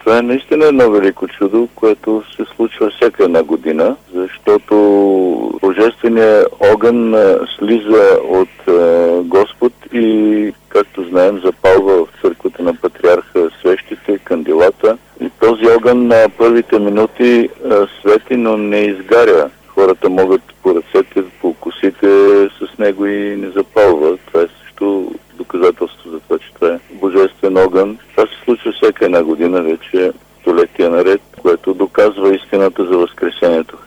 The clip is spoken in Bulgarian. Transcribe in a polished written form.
Това е наистина едно велико чудо, което се случва всяка една година, защото Божественият огън слиза от Господ и, както знаем, запалва в църквата на патриарха свещите, кандилата. И този огън на първите минути свети, но не изгаря. Хората могат по ръцете, по косите с него и не запалва. Това е също доказателство за това, че това е божествен огън. Това се случва всяка една година вече столетия наред, което доказва истината за Възкресението.